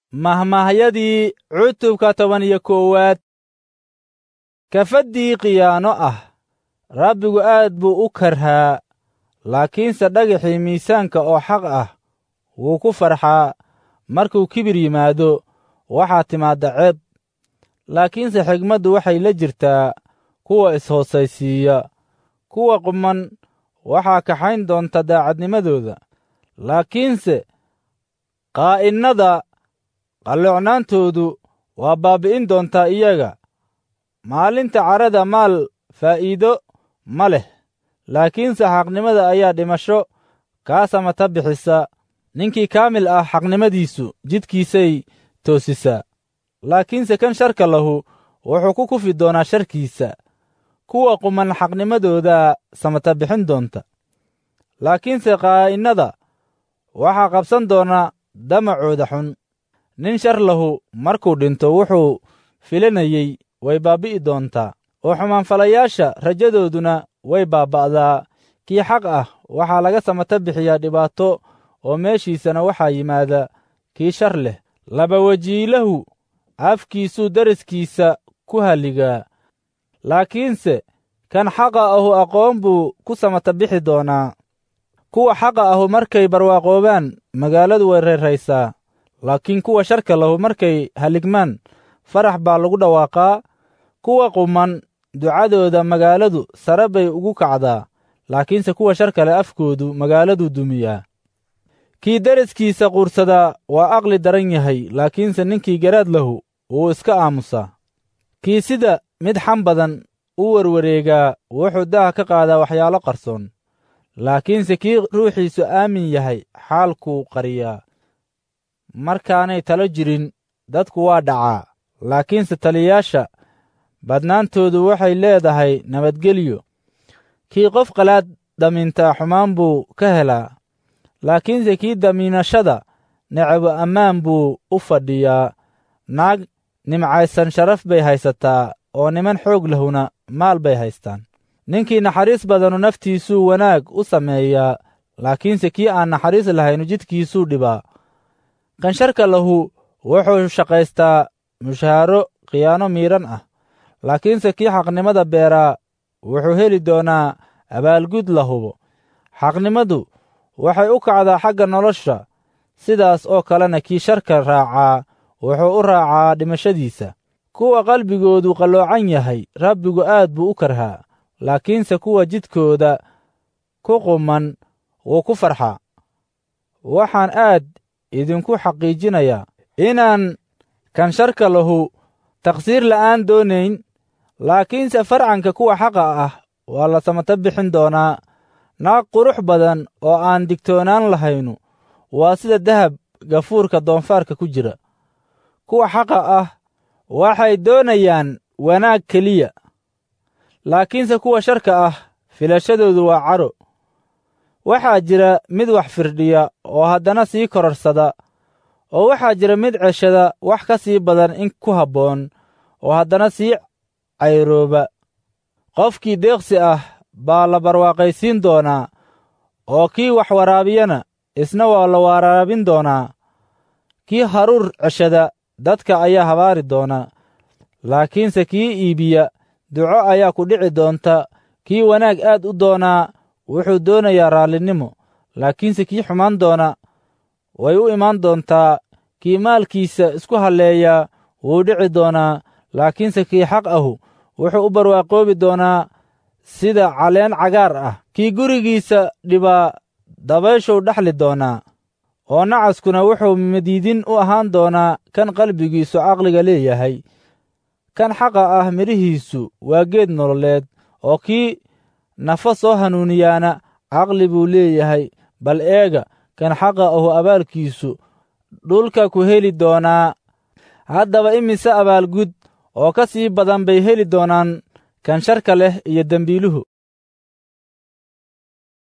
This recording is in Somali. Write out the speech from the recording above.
Mahmaahyadii cutubka 11. Kafaddii khiyaano ah Rabbigu aad buu u karhaa, laakiinse dhagaxii miisaanka oo xaq ah wuu ku farxaa. Markuu kibir yimaado, waxaa timaadda ceeb, laakiinse xigmaddu waxay la jirtaa kuwa is-hoosaysiiya. Kuwa quman waxaa kaxayn doonta daacadnimadooda, laakiinse qaa'inada qalloocnaantoodu waa baabi'in doontaa iyaga. Maalinta carrada maal faa'iido ma leh, laakiinse xaqnimada ayaa dhimasho kaa samata bixisa. Ninkii kaamil ah xaqnimadiisu jidkiisay toosisaa, laakiinse kan sharka lahu wuxuu ku kufi doonaa sharkiisa. Kuwa quman xaqnimadoodaa samata bixin doonta, laakiinse qaa'inada waxaa qabsan doona damacooda xun. Nin shar lahu markuu dhinto wuxuu filanayey way baabi'i doontaa, oo xumaanfalayaasha rajadooduna way baaba'daa. Kii xaq ah waxaa laga samata bixiyaa dhibaato, oo meeshiisana waxaa yimaada kii shar leh. Labawajiilahu afkiisuu deriskiisa ku halligaa, laakiinse kan xaqa ahu aqoon buu ku samata bixi doonaa. Kuwa xaqa ahu markay barwaaqoobaan, magaaladu way reeraysaa, laakiin kuwa sharka lahu markay haligmaan, farax baa lagu dhawaaqaa. Kuwa quman ducadooda magaaladu sare bay ugu kacdaa, laakiinse kuwa sharka leh afkoodu magaaladuu dumiyaa. Kii deriskiisa quursadaa waa aqli daran yahay, laakiinse ninkii garaad lahu wuu iska aamusaa. Kii sida mid xam badan u werwareegaa wuxuu daha ka qaadaa waxyaalo qarsoon, laakiinse kii ruuxiisu aamin yahay xaalkuu qariyaa. Markaanay talo jirin, dadku waa dhacaa, laakiinse taliyayaasha badnaantoodu waxay leedahay nabadgelyo. Kii qof qalaad damintaa xumaan buu ka helaa, laakiinse kii damiinashada necebo ammaan buu u fadhiyaa. Naag nimcaysan sharaf bay haysataa, oo niman xoog lahuna maal bay haystaan. Ninkii naxariis badanu naftiisuu wanaag u sameeyaa, laakiinse kii aan naxariis lahaynu jidkiisuu dhibaa. Kan sharka lahu wuxuu shaqaystaa mushaaro khiyaano miidhan ah, laakiinse kii xaqnimada beeraa wuxuu heli doonaa abaalgud la hubo. Xaqnimadu waxay u kacdaa xagga nolosha, sidaas oo kalena kii sharka raacaa wuxuu u raacaa dhimashadiisa. Kuwa qalbigoodu qalloocan yahay Rabbigu aad buu u karhaa, laakiinse kuwa jidkooda ku quman wuu ku farxaa. Waxaan aad idinku xaqiijinayaa inaan kan sharka lahu taqsiir la'aan doonayn, laakiinse farcanka kuwa xaqa ah waa la samata bixin doonaa. Naag qurux badan oo aan digtoonaan lahaynu waa sida dahab gafuurka doonfaarka ku jira. Kuwa xaqa ah waxay doonayaan wanaag keliya, laakiinse kuwa sharka ah filashadoodu waa caro. Waxaa jira mid wax firdhiya oo haddana sii kororsada, oo waxaa jira mid ceshada wax ka sii badan in ku habboon, oo haddana sii cayrooba. Qofkii deeqsi ah baa la barwaaqaysiin doonaa, oo kii wax waraabiyana isna waa la waraabin doonaa. Kii haruur ceshada dadka ayaa habaari doona, laakiinse kii iibiya duco ayaa ku dhici doonta. Kii wanaag aad u doonaa wuxuu doonayaa raallinimo, laakiinse kii xumaan doona way u imaan doontaa. Kii maalkiisa isku halleeya wuu dhici doonaa, laakiinse kii xaq ahu wuxuu u barwaaqoobi doonaa sida caleen cagaar ah. Kii gurigiisa dhibaa dabayshuu dhaxli doonaa, oo nacaskuna wuxuu madiidin u ahaan doonaa kan qalbigiisu caqliga leeyahay. Kan xaqa ah midhihiisu waa geed nololeed, oo kii nafa soo hanuuniyaana caqli buu leeyahay. Bal eega, kan xaqa ahu abaalkiisu dhulka ku heli doonaa. Haddaba imise abaalgud oo ka sii badan bay heli doonaan kan sharka leh iyo dembiiluhu.